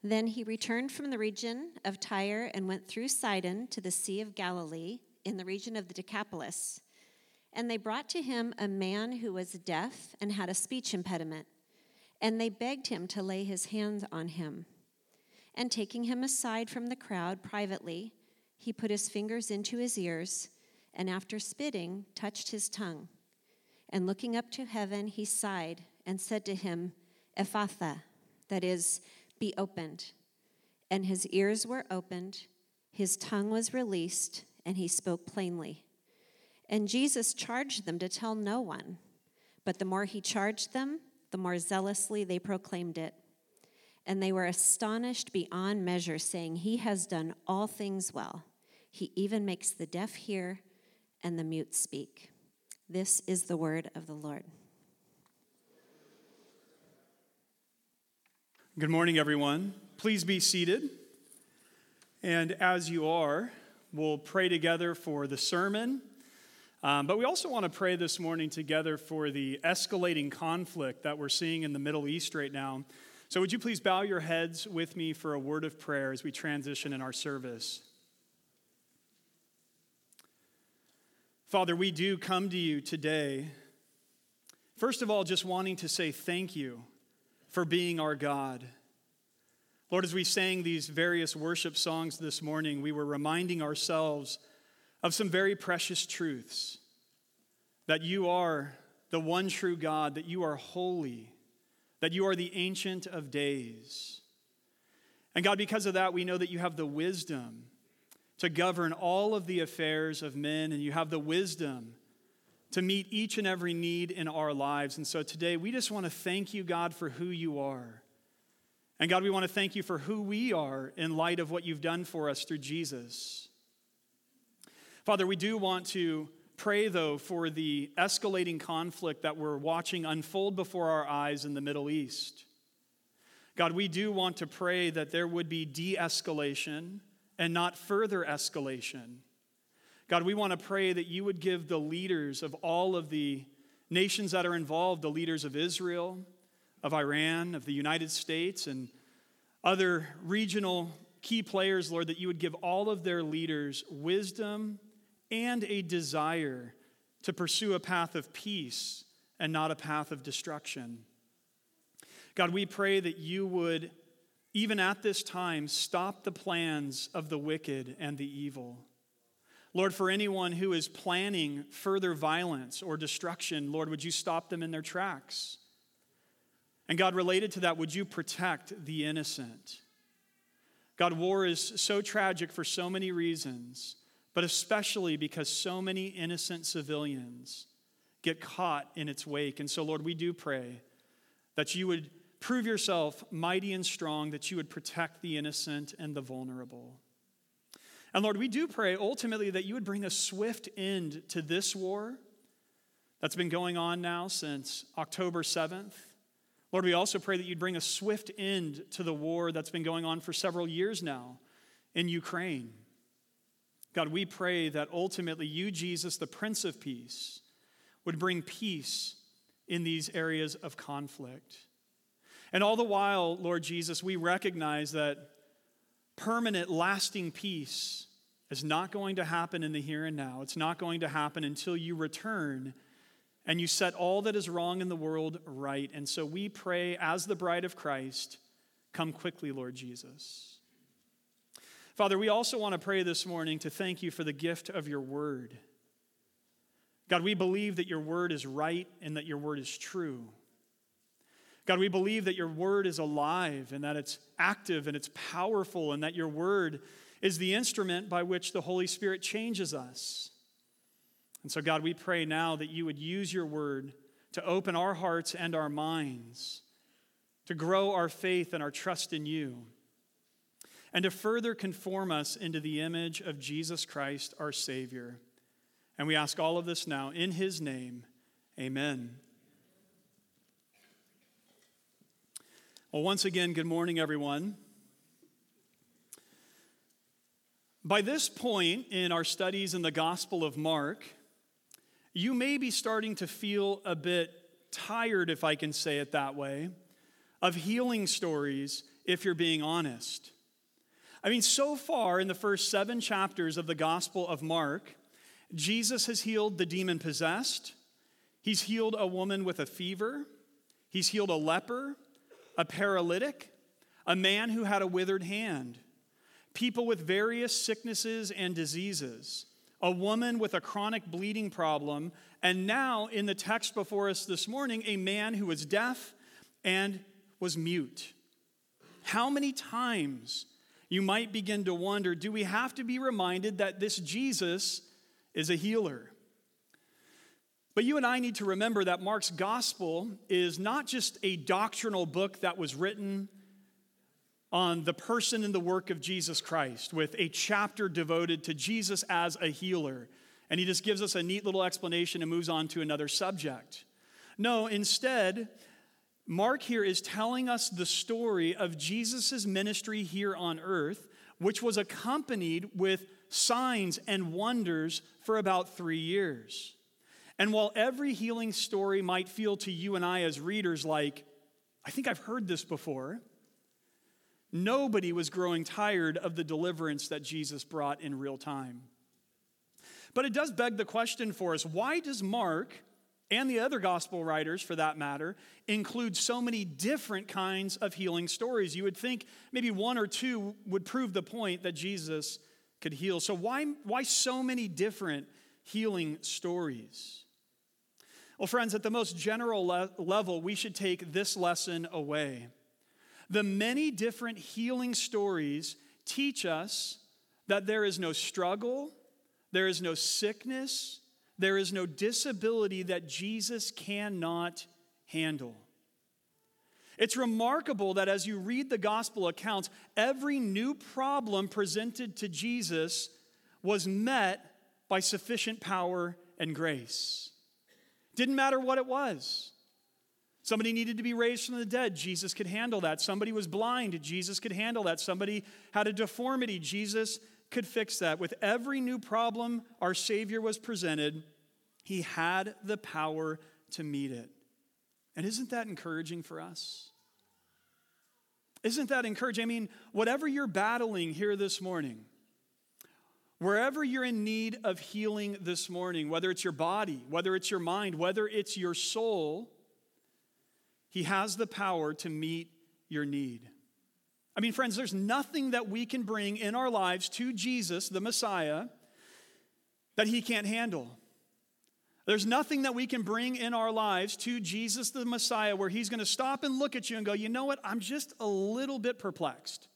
Then he returned from the region of Tyre and went through Sidon to the Sea of Galilee in the region of the Decapolis. And they brought to him a man who was deaf and had a speech impediment. And they begged him to lay his hands on him. And taking him aside from the crowd privately, he put his fingers into his ears, and after spitting, touched his tongue. And looking up to heaven, he sighed and said to him, Ephphatha, that is, be opened. And his ears were opened, his tongue was released, and he spoke plainly. And Jesus charged them to tell no one. But the more he charged them, the more zealously they proclaimed it. And they were astonished beyond measure, saying, He has done all things well. He even makes the deaf hear and the mute speak. This is the word of the Lord. Good morning, everyone. Please be seated. And as you are, we'll pray together for the sermon. But we also want to pray this morning together for the escalating conflict that we're seeing in the Middle East right now. So would you please bow your heads with me for a word of prayer as we transition in our service. Father, we do come to you today, first of all, just wanting to say thank you for being our God. Lord, as we sang these various worship songs this morning, we were reminding ourselves of some very precious truths, that you are the one true God, that you are holy, that you are the Ancient of Days. And God, because of that, we know that you have the wisdom to govern all of the affairs of men, and you have the wisdom to meet each and every need in our lives. And so today, we just want to thank you, God, for who you are. And God, we want to thank you for who we are in light of what you've done for us through Jesus. Father, we do want to pray, though, for the escalating conflict that we're watching unfold before our eyes in the Middle East. God, we do want to pray that there would be de-escalation and not further escalation. God, we want to pray that you would give the leaders of all of the nations that are involved, the leaders of Israel, of Iran, of the United States, and other regional key players, Lord, that you would give all of their leaders wisdom and a desire to pursue a path of peace and not a path of destruction. God, we pray that you would, even at this time, stop the plans of the wicked and the evil. Lord, for anyone who is planning further violence or destruction, Lord, would you stop them in their tracks? And God, related to that, would you protect the innocent? God, war is so tragic for so many reasons, but especially because so many innocent civilians get caught in its wake. And so, Lord, we do pray that you would prove yourself mighty and strong, that you would protect the innocent and the vulnerable. And Lord, we do pray ultimately that you would bring a swift end to this war that's been going on now since October 7th. Lord, we also pray that you'd bring a swift end to the war that's been going on for several years now in Ukraine. God, we pray that ultimately you, Jesus, the Prince of Peace, would bring peace in these areas of conflict. And all the while, Lord Jesus, we recognize that permanent, lasting peace is not going to happen in the here and now. It's not going to happen until you return and you set all that is wrong in the world right. And so we pray, as the bride of Christ, come quickly, Lord Jesus. Father, we also want to pray this morning to thank you for the gift of your word. God, we believe that your word is right and that your word is true. God, we believe that your word is alive and that it's active and it's powerful and that your word is the instrument by which the Holy Spirit changes us. And so, God, we pray now that you would use your word to open our hearts and our minds, to grow our faith and our trust in you, and to further conform us into the image of Jesus Christ, our Savior. And we ask all of this now in his name. Amen. Well, once again, good morning, everyone. By this point in our studies in the Gospel of Mark, you may be starting to feel a bit tired, if I can say it that way, of healing stories if you're being honest. I mean, so far in the first 7 chapters of the Gospel of Mark, Jesus has healed the demon-possessed. He's healed a woman with a fever. He's healed a leper, a paralytic, a man who had a withered hand, people with various sicknesses and diseases, a woman with a chronic bleeding problem, and now in the text before us this morning, a man who was deaf and was mute. How many times, you might begin to wonder, do we have to be reminded that this Jesus is a healer? But you and I need to remember that Mark's gospel is not just a doctrinal book that was written on the person and the work of Jesus Christ, with a chapter devoted to Jesus as a healer. And he just gives us a neat little explanation and moves on to another subject. No, instead, Mark here is telling us the story of Jesus' ministry here on earth, which was accompanied with signs and wonders for about 3 years. And while every healing story might feel to you and I as readers like, I think I've heard this before, nobody was growing tired of the deliverance that Jesus brought in real time. But it does beg the question for us, why does Mark, and the other gospel writers for that matter, include so many different kinds of healing stories? You would think maybe 1 or 2 would prove the point that Jesus could heal. So why so many different healing stories? Well, friends, at the most general level, we should take this lesson away. The many different healing stories teach us that there is no struggle, there is no sickness, there is no disability that Jesus cannot handle. It's remarkable that as you read the gospel accounts, every new problem presented to Jesus was met by sufficient power and grace. Didn't matter what it was. Somebody needed to be raised from the dead. Jesus could handle that. Somebody was blind. Jesus could handle that. Somebody had a deformity. Jesus could fix that. With every new problem our Savior was presented, he had the power to meet it. And isn't that encouraging for us? Isn't that encouraging? I mean, whatever you're battling here this morning, wherever you're in need of healing this morning, whether it's your body, whether it's your mind, whether it's your soul, he has the power to meet your need. I mean, friends, there's nothing that we can bring in our lives to Jesus, the Messiah, that he can't handle. There's nothing that we can bring in our lives to Jesus, the Messiah, where he's going to stop and look at you and go, you know what, I'm just a little bit perplexed.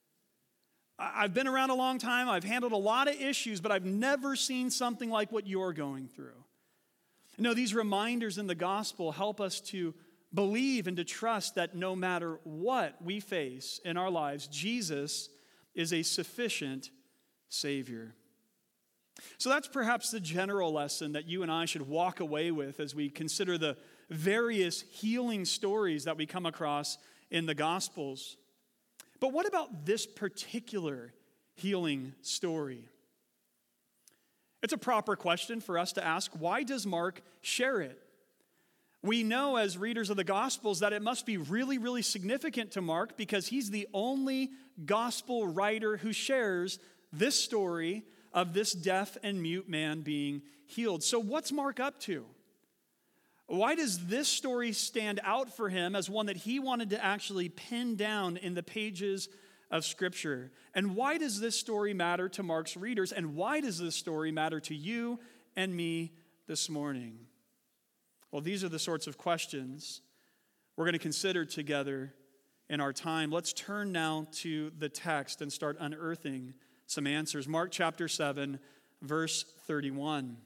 I've been around a long time, I've handled a lot of issues, but I've never seen something like what you're going through. No, these reminders in the gospel help us to believe and to trust that no matter what we face in our lives, Jesus is a sufficient Savior. So that's perhaps the general lesson that you and I should walk away with as we consider the various healing stories that we come across in the Gospels. But what about this particular healing story? It's a proper question for us to ask, why does Mark share it? We know as readers of the Gospels that it must be really, really significant to Mark because he's the only gospel writer who shares this story of this deaf and mute man being healed. So what's Mark up to? Why does this story stand out for him as one that he wanted to actually pin down in the pages of Scripture? And why does this story matter to Mark's readers? And why does this story matter to you and me this morning? Well, these are the sorts of questions we're going to consider together in our time. Let's turn now to the text and start unearthing some answers. Mark chapter 7, verse 31.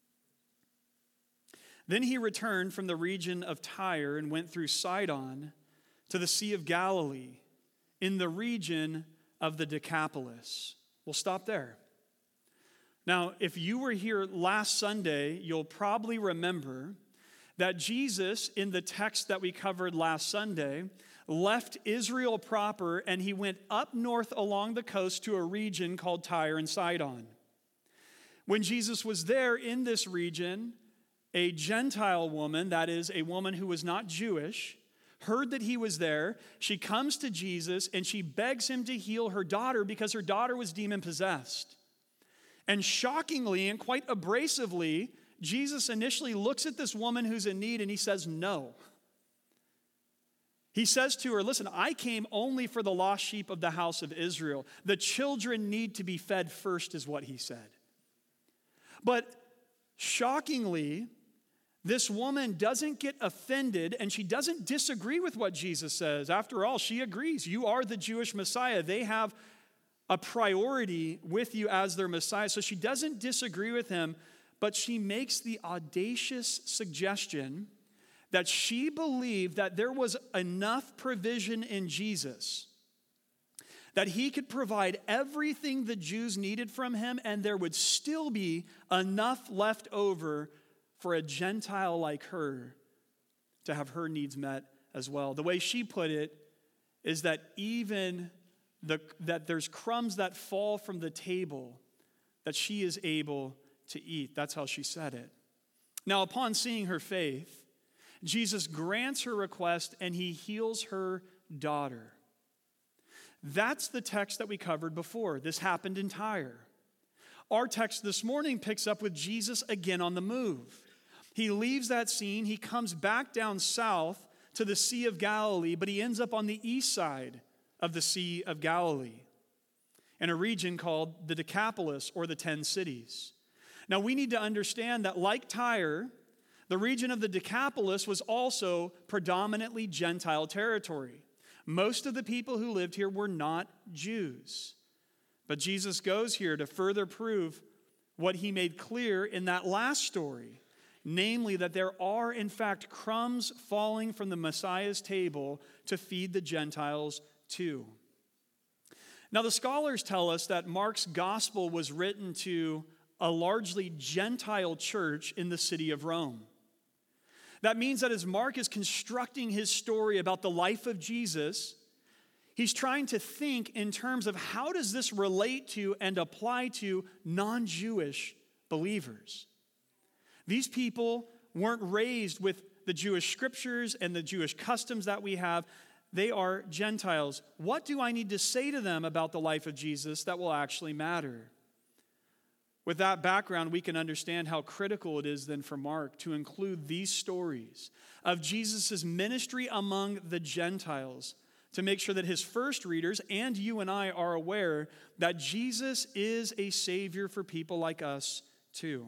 Then he returned from the region of Tyre and went through Sidon to the Sea of Galilee in the region of the Decapolis. We'll stop there. Now, if you were here last Sunday, you'll probably remember that Jesus, in the text that we covered last Sunday, left Israel proper and he went up north along the coast to a region called Tyre and Sidon. When Jesus was there in this region, a Gentile woman, that is, a woman who was not Jewish, heard that he was there. She comes to Jesus and she begs him to heal her daughter because her daughter was demon-possessed. And shockingly and quite abrasively, Jesus initially looks at this woman who's in need and he says no. He says to her, listen, I came only for the lost sheep of the house of Israel. The children need to be fed first, is what he said. But shockingly, this woman doesn't get offended and she doesn't disagree with what Jesus says. After all, she agrees. You are the Jewish Messiah. They have a priority with you as their Messiah. So she doesn't disagree with him, but she makes the audacious suggestion that she believed that there was enough provision in Jesus, that he could provide everything the Jews needed from him, and there would still be enough left over for a Gentile like her to have her needs met as well. The way she put it is that even that there's crumbs that fall from the table that she is able to eat. That's how she said it. Now, upon seeing her faith, Jesus grants her request and he heals her daughter. That's the text that we covered before. This happened in Tyre. Our text this morning picks up with Jesus again on the move. He leaves that scene. He comes back down south to the Sea of Galilee, but he ends up on the east side of the Sea of Galilee in a region called the Decapolis, or the 10 cities. Now, we need to understand that like Tyre, the region of the Decapolis was also predominantly Gentile territory. Most of the people who lived here were not Jews. But Jesus goes here to further prove what he made clear in that last story, namely that there are, in fact, crumbs falling from the Messiah's table to feed the Gentiles too. Now, the scholars tell us that Mark's gospel was written to a largely Gentile church in the city of Rome. That means that as Mark is constructing his story about the life of Jesus, he's trying to think in terms of how does this relate to and apply to non-Jewish believers. These people weren't raised with the Jewish scriptures and the Jewish customs that we have. They are Gentiles. What do I need to say to them about the life of Jesus that will actually matter? With that background, we can understand how critical it is then for Mark to include these stories of Jesus' ministry among the Gentiles to make sure that his first readers and you and I are aware that Jesus is a Savior for people like us too.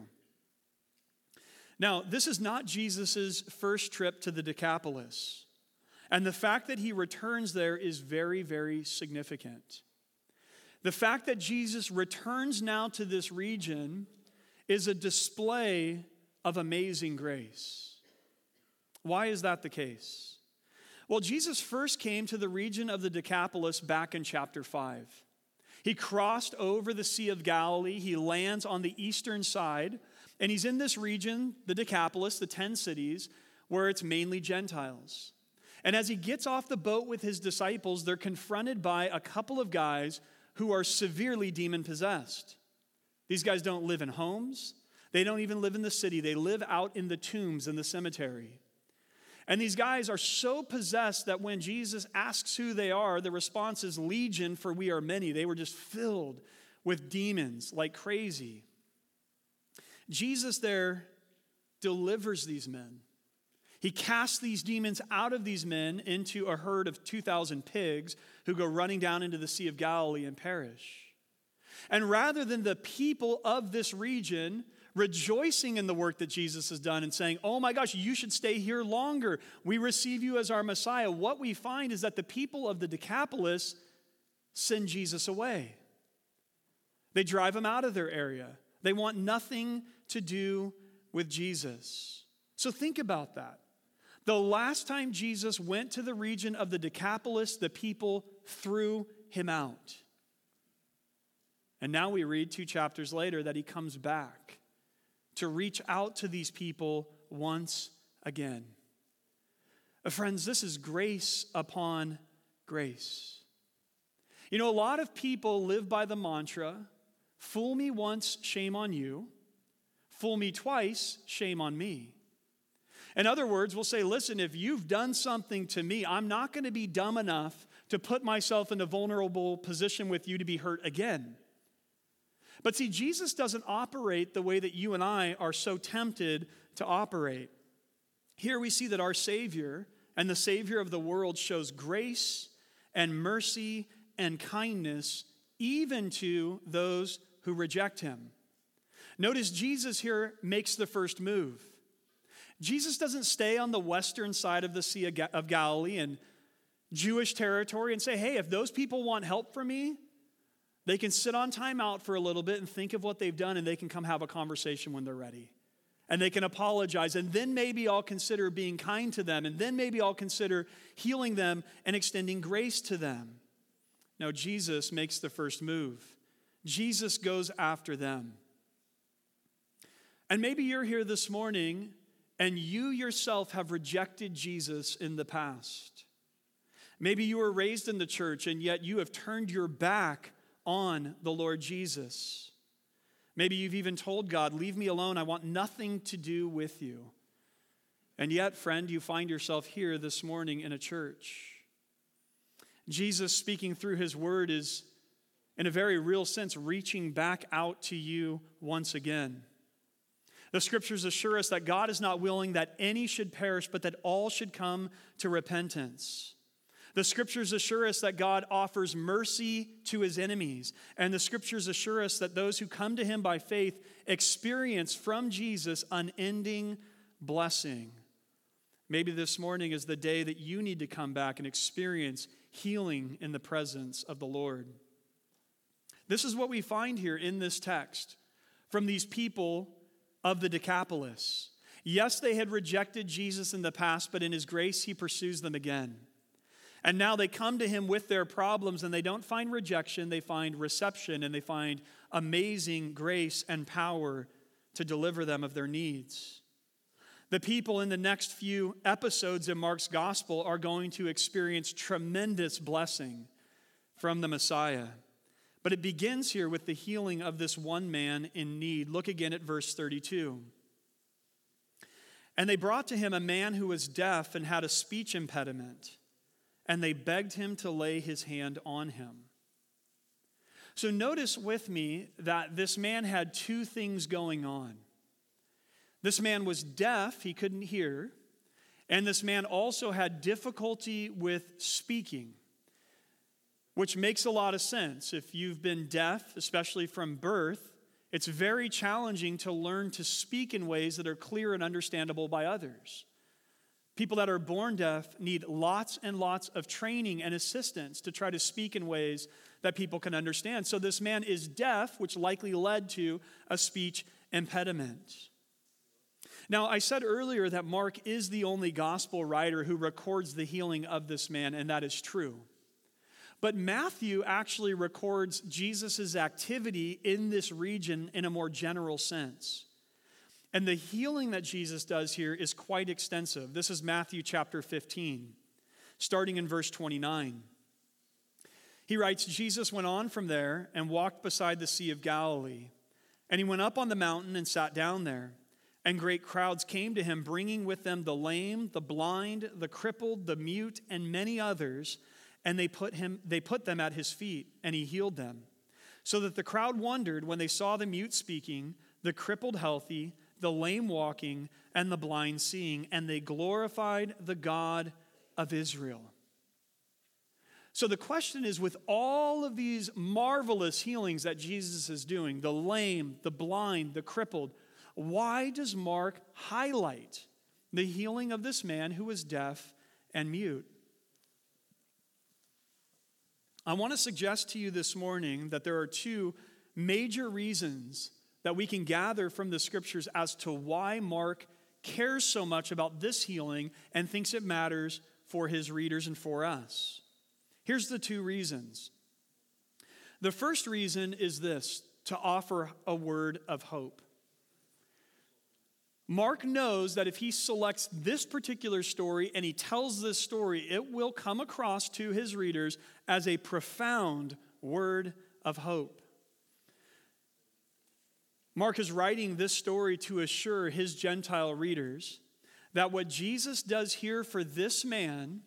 Now, this is not Jesus' first trip to the Decapolis, and the fact that he returns there is very, very significant. The fact that Jesus returns now to this region is a display of amazing grace. Why is that the case? Well, Jesus first came to the region of the Decapolis back in chapter 5. He crossed over the Sea of Galilee. He lands on the eastern side, and he's in this region, the Decapolis, the 10 cities, where it's mainly Gentiles. And as he gets off the boat with his disciples, they're confronted by a couple of guys who are severely demon-possessed. These guys don't live in homes. They don't even live in the city. They live out in the tombs in the cemetery. And these guys are so possessed that when Jesus asks who they are, the response is legion, for we are many. They were just filled with demons like crazy. Jesus there delivers these men. He casts these demons out of these men into a herd of 2,000 pigs who go running down into the Sea of Galilee and perish. And rather than the people of this region rejoicing in the work that Jesus has done and saying, oh my gosh, you should stay here longer, we receive you as our Messiah, what we find is that the people of the Decapolis send Jesus away. They drive him out of their area. They want nothing to do with Jesus. So think about that. The last time Jesus went to the region of the Decapolis, the people threw him out. And now we read 2 chapters later that he comes back to reach out to these people once again. Friends, this is grace upon grace. You know, a lot of people live by the mantra, fool me once, shame on you. Fool me twice, shame on me. In other words, we'll say, listen, if you've done something to me, I'm not going to be dumb enough to put myself in a vulnerable position with you to be hurt again. But see, Jesus doesn't operate the way that you and I are so tempted to operate. Here we see that our Savior and the Savior of the world shows grace and mercy and kindness even to those who reject him. Notice Jesus here makes the first move. Jesus doesn't stay on the western side of the Sea of Galilee in Jewish territory and say, hey, if those people want help from me, they can sit on time out for a little bit and think of what they've done, and they can come have a conversation when they're ready. And they can apologize, and then maybe I'll consider being kind to them, and then maybe I'll consider healing them and extending grace to them. No, Jesus makes the first move. Jesus goes after them. And maybe you're here this morning and you yourself have rejected Jesus in the past. Maybe you were raised in the church and yet you have turned your back on the Lord Jesus. Maybe you've even told God, leave me alone, I want nothing to do with you. And yet, friend, you find yourself here this morning in a church. Jesus, speaking through his word, is, in a very real sense, reaching back out to you once again. The scriptures assure us that God is not willing that any should perish, but that all should come to repentance. The scriptures assure us that God offers mercy to his enemies. And the scriptures assure us that those who come to him by faith experience from Jesus unending blessing. Maybe this morning is the day that you need to come back and experience healing in the presence of the Lord. This is what we find here in this text from these people of the Decapolis. Yes, they had rejected Jesus in the past, but in his grace, he pursues them again. And now they come to him with their problems, and they don't find rejection, they find reception, and they find amazing grace and power to deliver them of their needs. The people in the next few episodes in Mark's gospel are going to experience tremendous blessing from the Messiah. But it begins here with the healing of this one man in need. Look again at verse 32. And they brought to him a man who was deaf and had a speech impediment, and they begged him to lay his hand on him. So notice with me that this man had two things going on. This man was deaf, he couldn't hear, and this man also had difficulty with speaking, which makes a lot of sense. If you've been deaf, especially from birth, it's very challenging to learn to speak in ways that are clear and understandable by others. People that are born deaf need lots and lots of training and assistance to try to speak in ways that people can understand. So this man is deaf, which likely led to a speech impediment. Now, I said earlier that Mark is the only gospel writer who records the healing of this man, and that is true. But Matthew actually records Jesus' activity in this region in a more general sense. And the healing that Jesus does here is quite extensive. This is Matthew chapter 15, starting in verse 29. He writes, Jesus went on from there and walked beside the Sea of Galilee. And he went up on the mountain and sat down there. And great crowds came to him, bringing with them the lame, the blind, the crippled, the mute, and many others. And they put them at his feet, and he healed them. So that the crowd wondered when they saw the mute speaking, the crippled healthy, the lame walking, and the blind seeing, and they glorified the God of Israel. So the question is, with all of these marvelous healings that Jesus is doing, the lame, the blind, the crippled, why does Mark highlight the healing of this man who was deaf and mute? I want to suggest to you this morning that there are two major reasons that we can gather from the scriptures as to why Mark cares so much about this healing and thinks it matters for his readers and for us. Here's the two reasons. The first reason is this: to offer a word of hope. Mark knows that if he selects this particular story and he tells this story, it will come across to his readers as a profound word of hope. Mark is writing this story to assure his Gentile readers that what Jesus does here for this man,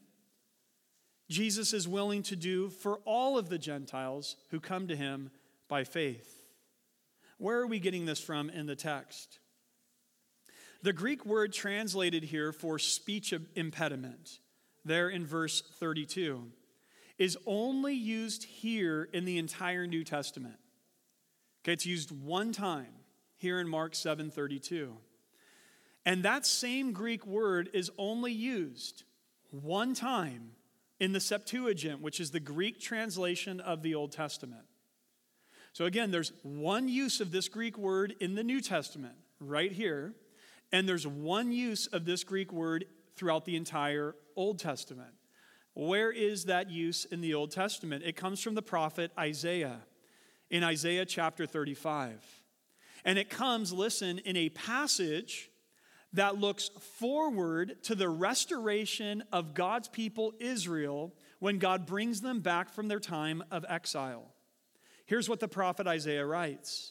Jesus is willing to do for all of the Gentiles who come to him by faith. Where are we getting this from in the text? The Greek word translated here for speech impediment, there in verse 32, is only used here in the entire New Testament. Okay, it's used one time here in Mark 7:32. And that same Greek word is only used one time in the Septuagint, which is the Greek translation of the Old Testament. So again, there's one use of this Greek word in the New Testament, right here, and there's one use of this Greek word throughout the entire Old Testament. Where is that use in the Old Testament? It comes from the prophet Isaiah, in Isaiah chapter 35. And it comes, listen, in a passage that looks forward to the restoration of God's people Israel when God brings them back from their time of exile. Here's what the prophet Isaiah writes.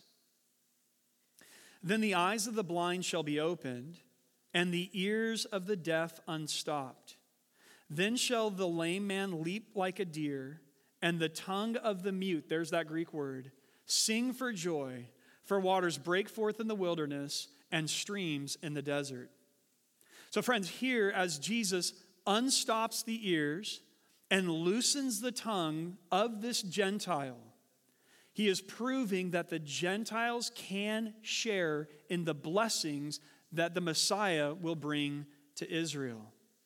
Then the eyes of the blind shall be opened, and the ears of the deaf unstopped. Then shall the lame man leap like a deer, and the tongue of the mute, there's that Greek word, sing for joy, for waters break forth in the wilderness and streams in the desert. So friends, here as Jesus unstops the ears and loosens the tongue of this Gentile, he is proving that the Gentiles can share in the blessings that the Messiah will bring to Israel.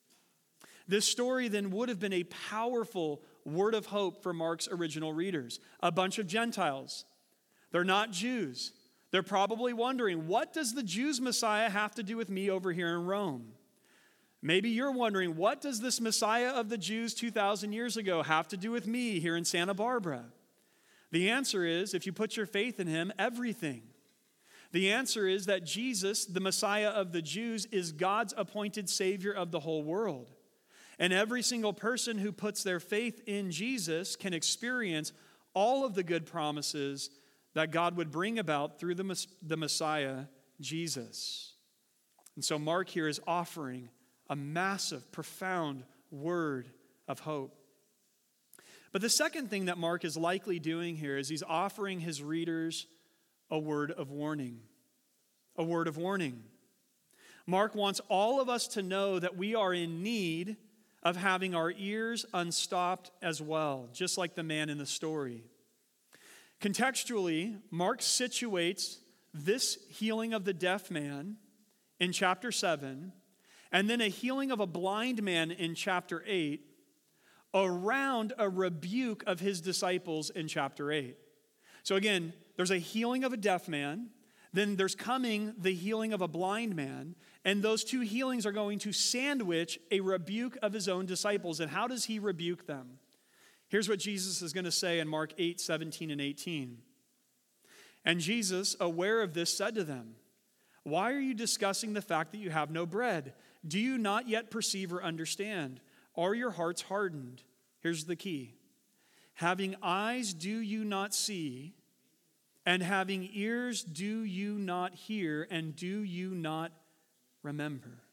This story then would have been a powerful word of hope for Mark's original readers. A bunch of Gentiles. They're not Jews. They're probably wondering, what does the Jews' Messiah have to do with me over here in Rome? Maybe you're wondering, what does this Messiah of the Jews 2,000 years ago have to do with me here in Santa Barbara? The answer is, if you put your faith in him, everything. The answer is that Jesus, the Messiah of the Jews, is God's appointed Savior of the whole world. And every single person who puts their faith in Jesus can experience all of the good promises that God would bring about through the Messiah, Jesus. And so Mark here is offering a massive, profound word of hope. But the second thing that Mark is likely doing here is he's offering his readers a word of warning. A word of warning. Mark wants all of us to know that we are in need of having our ears unstopped as well, just like the man in the story. Contextually, Mark situates this healing of the deaf man in chapter 7, and then a healing of a blind man in chapter 8, around a rebuke of his disciples in chapter 8. So again, there's a healing of a deaf man, then there's coming the healing of a blind man, and those two healings are going to sandwich a rebuke of his own disciples. And how does he rebuke them? Here's what Jesus is going to say in Mark 8:17 and 18. And Jesus, aware of this, said to them, "Why are you discussing the fact that you have no bread? Do you not yet perceive or understand? Are your hearts hardened?" Here's the key. "Having eyes, do you not see? And having ears, do you not hear? And do you not remember?"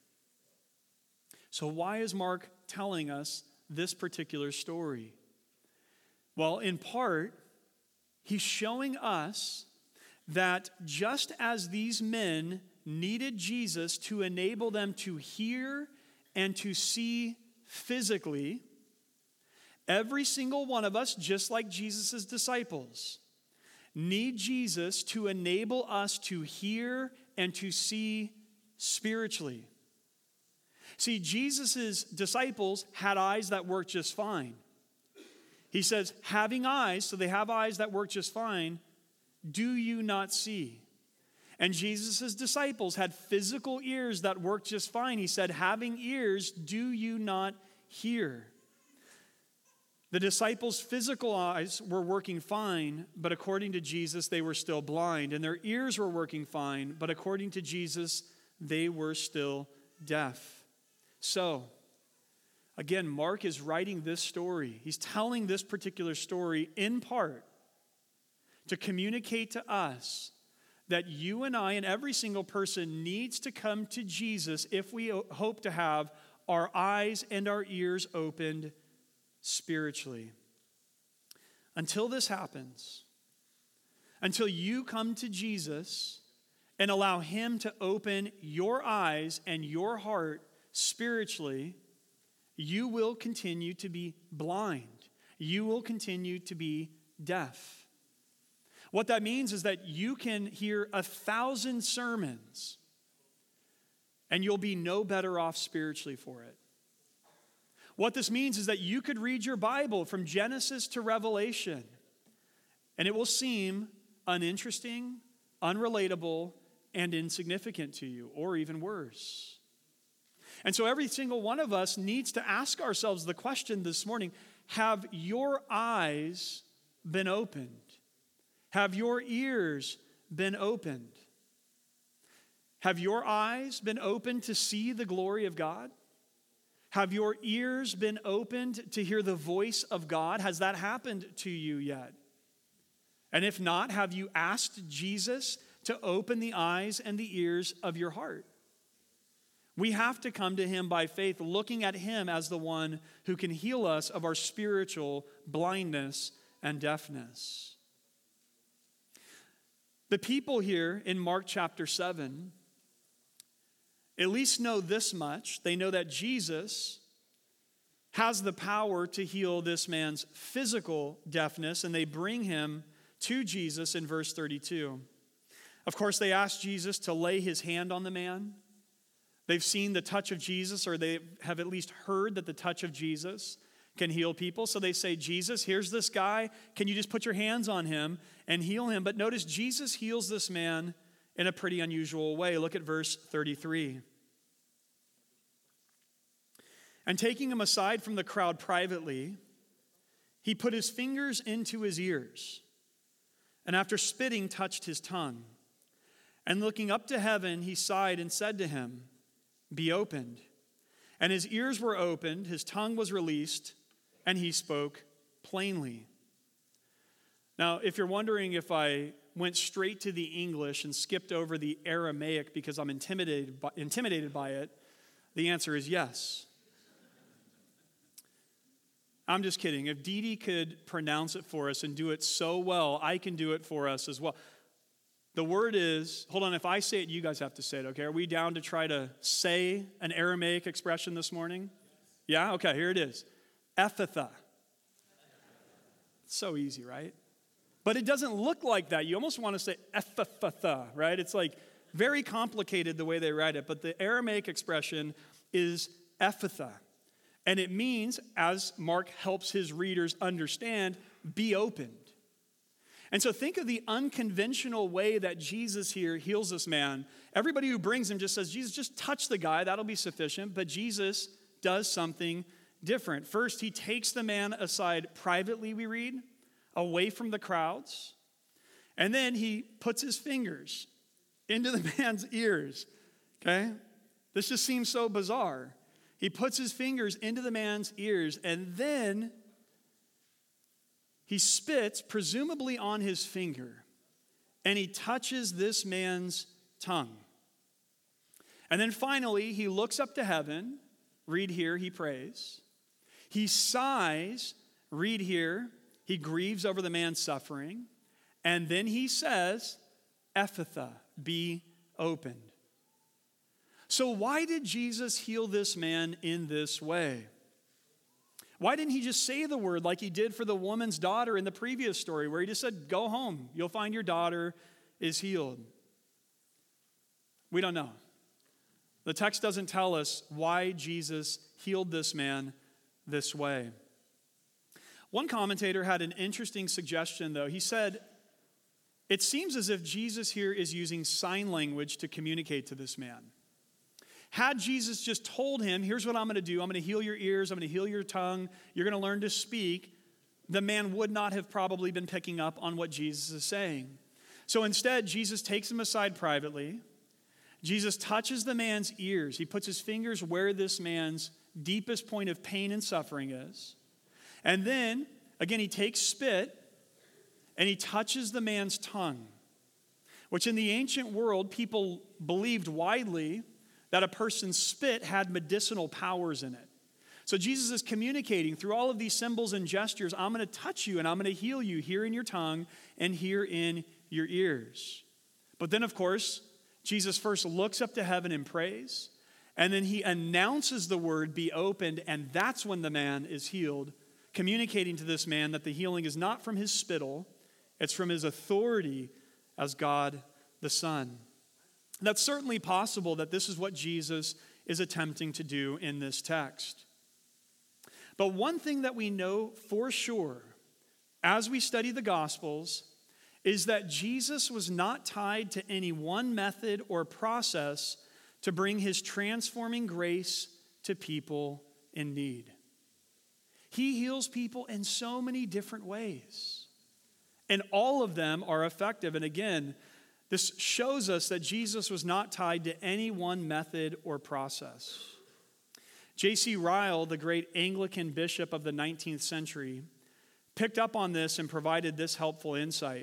So why is Mark telling us this particular story? Well, in part, he's showing us that just as these men needed Jesus to enable them to hear and to see physically, every single one of us, just like Jesus' disciples, need Jesus to enable us to hear and to see spiritually. See, Jesus' disciples had eyes that worked just fine. He says, having eyes, so they have eyes that work just fine, do you not see? And Jesus' disciples had physical ears that worked just fine. He said, having ears, do you not hear? The disciples' physical eyes were working fine, but according to Jesus, they were still blind. And their ears were working fine, but according to Jesus, they were still deaf. So, again, Mark is writing this story. He's telling this particular story in part to communicate to us that you and I and every single person needs to come to Jesus if we hope to have our eyes and our ears opened spiritually. Until this happens, until you come to Jesus and allow him to open your eyes and your heart spiritually, you will continue to be blind. You will continue to be deaf. What that means is that you can hear 1,000 sermons and you'll be no better off spiritually for it. What this means is that you could read your Bible from Genesis to Revelation and it will seem uninteresting, unrelatable, and insignificant to you, or even worse. And so every single one of us needs to ask ourselves the question this morning, have your eyes been opened? Have your ears been opened? Have your eyes been opened to see the glory of God? Have your ears been opened to hear the voice of God? Has that happened to you yet? And if not, have you asked Jesus to open the eyes and the ears of your heart? We have to come to him by faith, looking at him as the one who can heal us of our spiritual blindness and deafness. The people here in Mark chapter 7 at least know this much. They know that Jesus has the power to heal this man's physical deafness, and they bring him to Jesus in verse 32. Of course, they ask Jesus to lay his hand on the man. They've seen the touch of Jesus, or they have at least heard that the touch of Jesus can heal people. So they say, Jesus, here's this guy. Can you just put your hands on him and heal him? But notice Jesus heals this man in a pretty unusual way. Look at verse 33. And taking him aside from the crowd privately, he put his fingers into his ears, and after spitting, touched his tongue. And looking up to heaven, he sighed and said to him, be opened. And his ears were opened, his tongue was released, and he spoke plainly. Now, if you're wondering if I went straight to the English and skipped over the Aramaic because I'm intimidated by it, the answer is yes. I'm just kidding. If Dee Dee could pronounce it for us and do it so well, I can do it for us as well. The word is, hold on, if I say it, you guys have to say it, okay? Are we down to try to say an Aramaic expression this morning? Yeah? Okay, here it is. Ephphatha. It's so easy, right? But it doesn't look like that. You almost want to say Ephphatha, right? It's like very complicated the way they write it, but the Aramaic expression is Ephphatha. And it means, as Mark helps his readers understand, be opened. And so think of the unconventional way that Jesus here heals this man. Everybody who brings him just says, Jesus, just touch the guy, that'll be sufficient. But Jesus does something different. First, he takes the man aside privately, we read, away from the crowds. And then he puts his fingers into the man's ears, okay? This just seems so bizarre. He puts his fingers into the man's ears, and then he spits, presumably on his finger, and he touches this man's tongue. And then finally, he looks up to heaven. Read here, he prays. He sighs. Read here, he grieves over the man's suffering. And then he says, Ephphatha, be opened. So why did Jesus heal this man in this way? Why didn't he just say the word like he did for the woman's daughter in the previous story, where he just said, go home, you'll find your daughter is healed? We don't know. The text doesn't tell us why Jesus healed this man this way. One commentator had an interesting suggestion, though. He said, it seems as if Jesus here is using sign language to communicate to this man. Had Jesus just told him, here's what I'm going to do. I'm going to heal your ears. I'm going to heal your tongue. You're going to learn to speak. The man would not have probably been picking up on what Jesus is saying. So instead, Jesus takes him aside privately. Jesus touches the man's ears. He puts his fingers where this man's deepest point of pain and suffering is. And then, again, he takes spit and he touches the man's tongue. which in the ancient world, people believed widely that a person's spit had medicinal powers in it. So Jesus is communicating through all of these symbols and gestures, I'm going to touch you and I'm going to heal you here in your tongue and here in your ears. But then, of course, Jesus first looks up to heaven and prays, and then he announces the word, be opened, and that's when the man is healed, communicating to this man that the healing is not from his spittle, it's from his authority as God the Son. That's certainly possible that this is what Jesus is attempting to do in this text. But one thing that we know for sure as we study the Gospels is that Jesus was not tied to any one method or process to bring his transforming grace to people in need. He heals people in so many different ways, and all of them are effective. And again, this shows us that Jesus was not tied to any one method or process. J.C. Ryle, the great Anglican bishop of the 19th century, picked up on this and provided this helpful insight.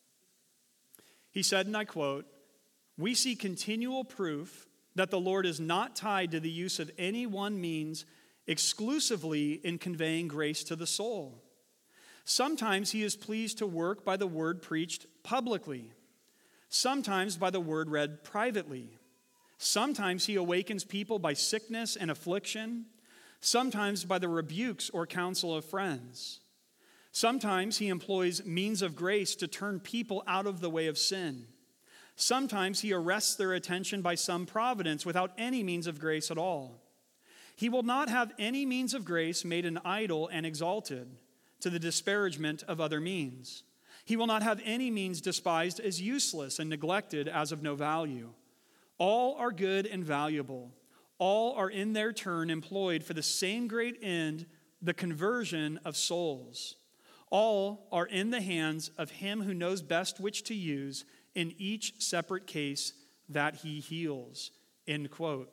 He said, and I quote, "We see continual proof that the Lord is not tied to the use of any one means exclusively in conveying grace to the soul. Sometimes he is pleased to work by the word preached publicly, sometimes by the word read privately. Sometimes he awakens people by sickness and affliction, sometimes by the rebukes or counsel of friends. Sometimes he employs means of grace to turn people out of the way of sin. Sometimes he arrests their attention by some providence without any means of grace at all. He will not have any means of grace made an idol and exalted to the disparagement of other means. He will not have any means despised as useless and neglected as of no value. All are good and valuable. All are in their turn employed for the same great end, the conversion of souls. All are in the hands of him who knows best which to use in each separate case that he heals." End quote.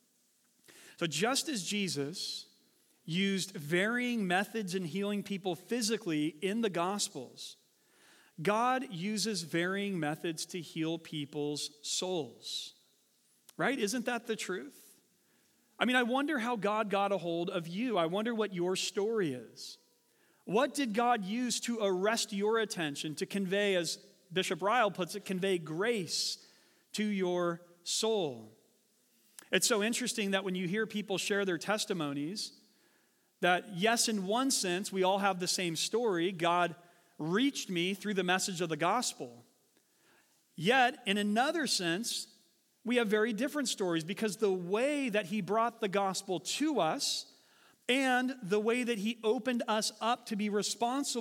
So just as Jesus used varying methods in healing people physically in the Gospels, God uses varying methods to heal people's souls. Right? Isn't that the truth? I mean, I wonder how God got a hold of you. I wonder what your story is. What did God use to arrest your attention, to convey, as Bishop Ryle puts it, convey grace to your soul? It's so interesting that when you hear people share their testimonies, that yes, in one sense, we all have the same story. God reached me through the message of the gospel. Yet, in another sense, we have very different stories because the way that he brought the gospel to us and the way that he opened us up to be responsive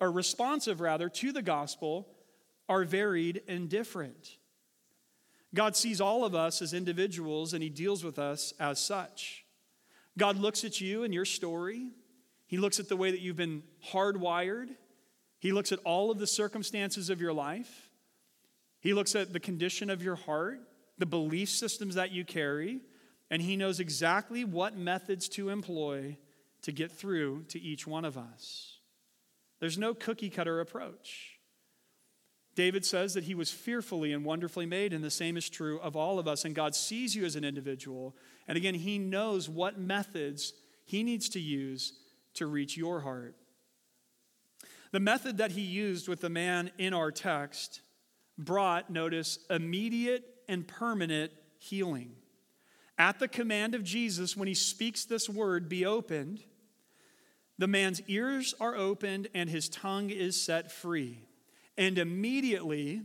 to the gospel are varied and different. God sees all of us as individuals and he deals with us as such. God looks at you and your story. He looks at the way that you've been hardwired. He looks at all of the circumstances of your life. He looks at the condition of your heart, the belief systems that you carry, and he knows exactly what methods to employ to get through to each one of us. There's no cookie-cutter approach. David says that he was fearfully and wonderfully made, and the same is true of all of us. And God sees you as an individual, and again, he knows what methods he needs to use to reach your heart. The method that he used with the man in our text brought, notice, immediate and permanent healing. At the command of Jesus, when he speaks this word, be opened, the man's ears are opened and his tongue is set free. And immediately,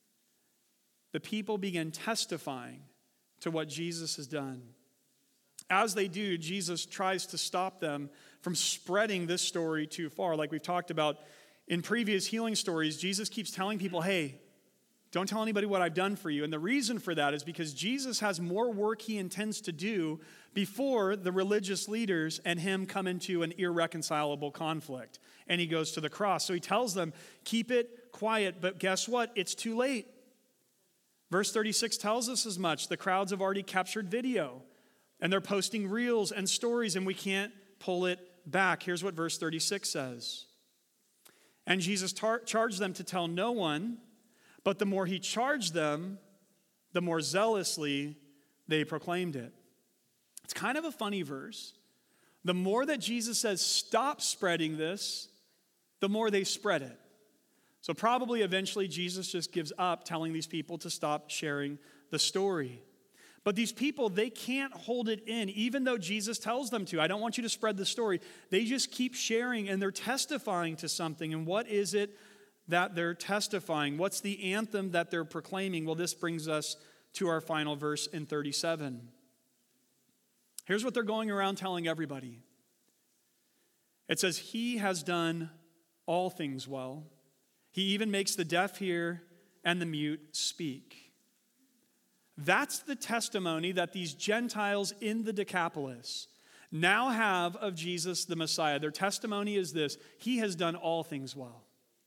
the people begin testifying to what Jesus has done. As they do, Jesus tries to stop them from spreading this story too far. Like we've talked about in previous healing stories, Jesus keeps telling people, hey, don't tell anybody what I've done for you. And the reason for that is because Jesus has more work he intends to do before the religious leaders and him come into an irreconcilable conflict. And he goes to the cross. So he tells them, keep it quiet, but guess what? It's too late. Verse 36 tells us as much. The crowds have already captured video, and they're posting reels and stories, and we can't pull it back. Here's what verse 36 says. And Jesus charged them to tell no one, But the more he charged them, the more zealously they proclaimed it. It's kind of a funny verse. The more that Jesus says, stop spreading this, the more they spread it. So probably eventually Jesus just gives up telling these people to stop sharing the story. But these people, they can't hold it in, even though Jesus tells them to. I don't want you to spread the story. They just keep sharing, and they're testifying to something. And what is it that they're testifying? What's the anthem that they're proclaiming? Well, this brings us to our final verse in 37. Here's what they're going around telling everybody. It says, he has done all things well. He even makes the deaf hear and the mute speak. That's the testimony that these Gentiles in the Decapolis now have of Jesus the Messiah. Their testimony is this: he has done all things well.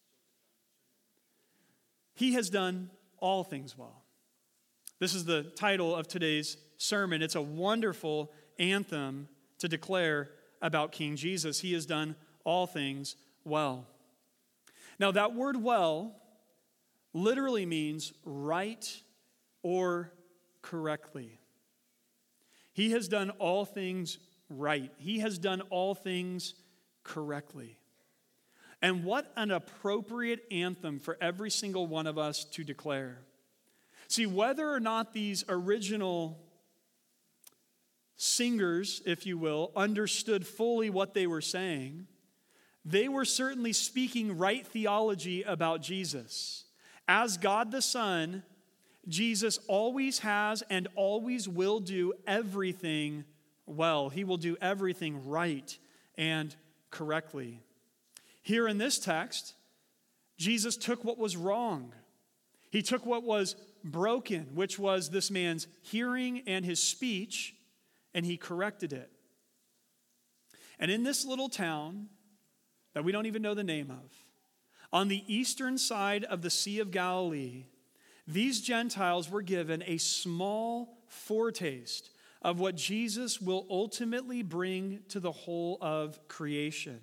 He has done all things well. This is the title of today's sermon. It's a wonderful anthem to declare about King Jesus. He has done all things well. Now, that word well literally means right or correctly. He has done all things right. He has done all things correctly. And what an appropriate anthem for every single one of us to declare. See, whether or not these original singers, if you will, understood fully what they were saying, they were certainly speaking right theology about Jesus. As God the Son, Jesus always has and always will do everything well. He will do everything right and correctly. Here in this text, Jesus took what was wrong. He took what was broken, which was this man's hearing and his speech, and he corrected it. And in this little town that we don't even know the name of, on the eastern side of the Sea of Galilee, these Gentiles were given a small foretaste of what Jesus will ultimately bring to the whole of creation.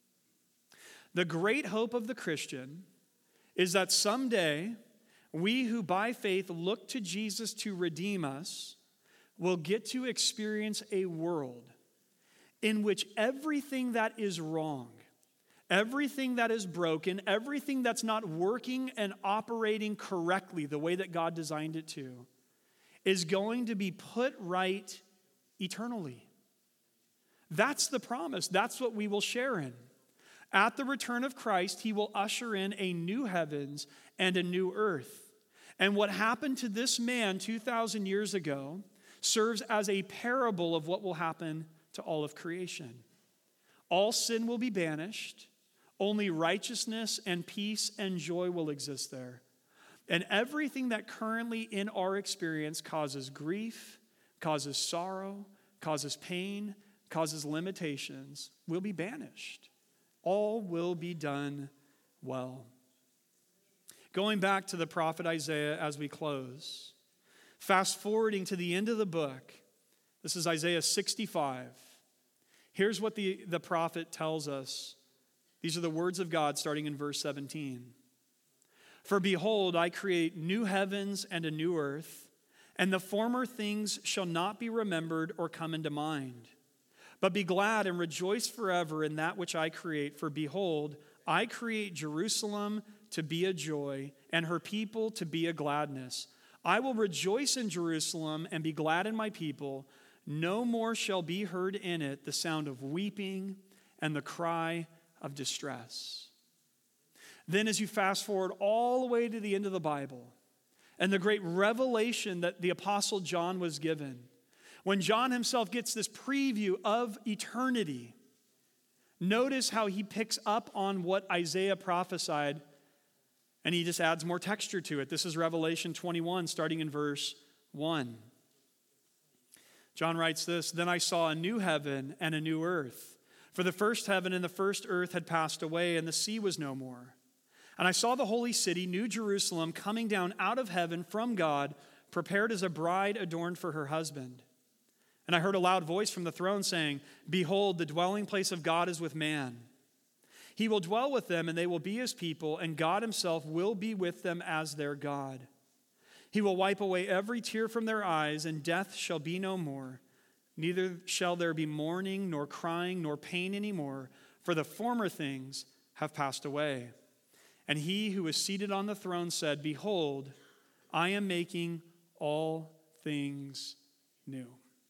The great hope of the Christian is that someday we who by faith look to Jesus to redeem us will get to experience a world in which everything that is wrong, everything that is broken, everything that's not working and operating correctly the way that God designed it to, is going to be put right eternally. That's the promise. That's what we will share in. At the return of Christ, he will usher in a new heavens and a new earth. And what happened to this man 2,000 years ago serves as a parable of what will happen to all of creation. All sin will be banished. Only righteousness and peace and joy will exist there. And everything that currently in our experience causes grief, causes sorrow, causes pain, causes limitations will be banished. All will be done well. Going back to the prophet Isaiah as we close, fast forwarding to the end of the book, this is Isaiah 65. Here's what the prophet tells us. These are the words of God starting in verse 17. For behold, I create new heavens and a new earth, and the former things shall not be remembered or come into mind. But be glad and rejoice forever in that which I create. For behold, I create Jerusalem to be a joy, and her people to be a gladness. I will rejoice in Jerusalem and be glad in my people. No more shall be heard in it the sound of weeping and the cry of distress. Then as you fast forward all the way to the end of the Bible and the great revelation that the Apostle John was given, when John himself gets this preview of eternity, notice how he picks up on what Isaiah prophesied and he just adds more texture to it. This is Revelation 21, starting in verse 1. John writes this, Then I saw a new heaven and a new earth. For the first heaven and the first earth had passed away, and the sea was no more. And I saw the holy city, New Jerusalem, coming down out of heaven from God, prepared as a bride adorned for her husband. And I heard a loud voice from the throne saying, Behold, the dwelling place of God is with man. He will dwell with them, and they will be his people, and God himself will be with them as their God. He will wipe away every tear from their eyes, and death shall be no more. Neither shall there be mourning, nor crying, nor pain anymore, for the former things have passed away. And he who was seated on the throne said, Behold, I am making all things new.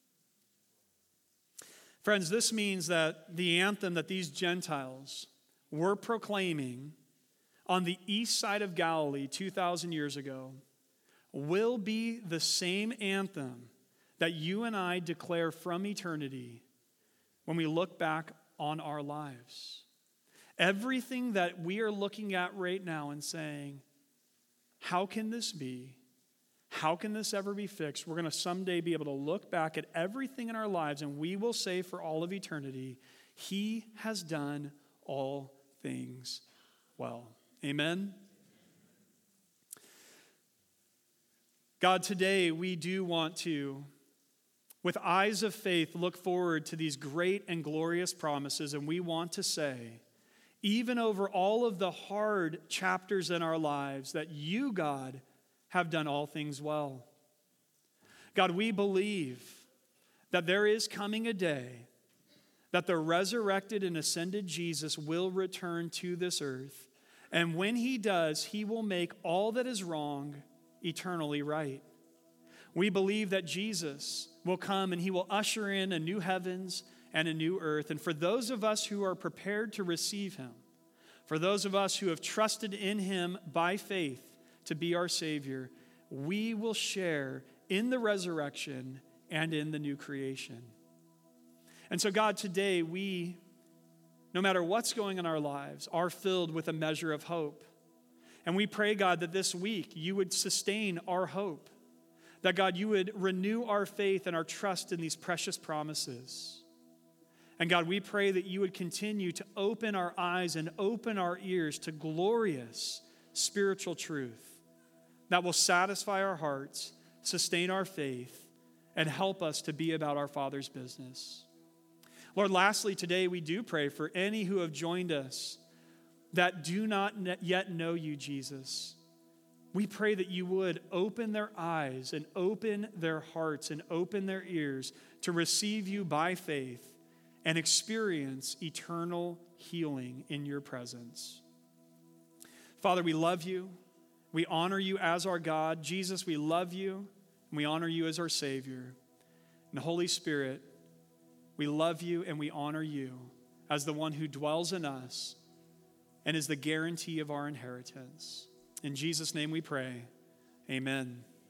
Friends, this means that the anthem that these Gentiles were proclaiming on the east side of Galilee 2,000 years ago will be the same anthem that you and I declare from eternity when we look back on our lives. Everything that we are looking at right now and saying, how can this be? How can this ever be fixed? We're going to someday be able to look back at everything in our lives and we will say for all of eternity, he has done all things well. Amen? God, today we do want to, with eyes of faith, look forward to these great and glorious promises, and we want to say, even over all of the hard chapters in our lives, that you, God, have done all things well. God, we believe that there is coming a day that the resurrected and ascended Jesus will return to this earth, and when he does, he will make all that is wrong eternally right. We believe that Jesus will come and he will usher in a new heavens and a new earth. And for those of us who are prepared to receive him, for those of us who have trusted in him by faith to be our Savior, we will share in the resurrection and in the new creation. And so, God, today we, no matter what's going on in our lives, are filled with a measure of hope. And we pray, God, that this week you would sustain our hope. That, God, you would renew our faith and our trust in these precious promises. And, God, we pray that you would continue to open our eyes and open our ears to glorious spiritual truth that will satisfy our hearts, sustain our faith, and help us to be about our Father's business. Lord, lastly, today we do pray for any who have joined us that do not yet know you, Jesus. We pray that you would open their eyes and open their hearts and open their ears to receive you by faith and experience eternal healing in your presence. Father, we love you. We honor you as our God. Jesus, we love you and we honor you as our Savior. And the Holy Spirit, we love you and we honor you as the one who dwells in us and is the guarantee of our inheritance. In Jesus' name we pray. Amen.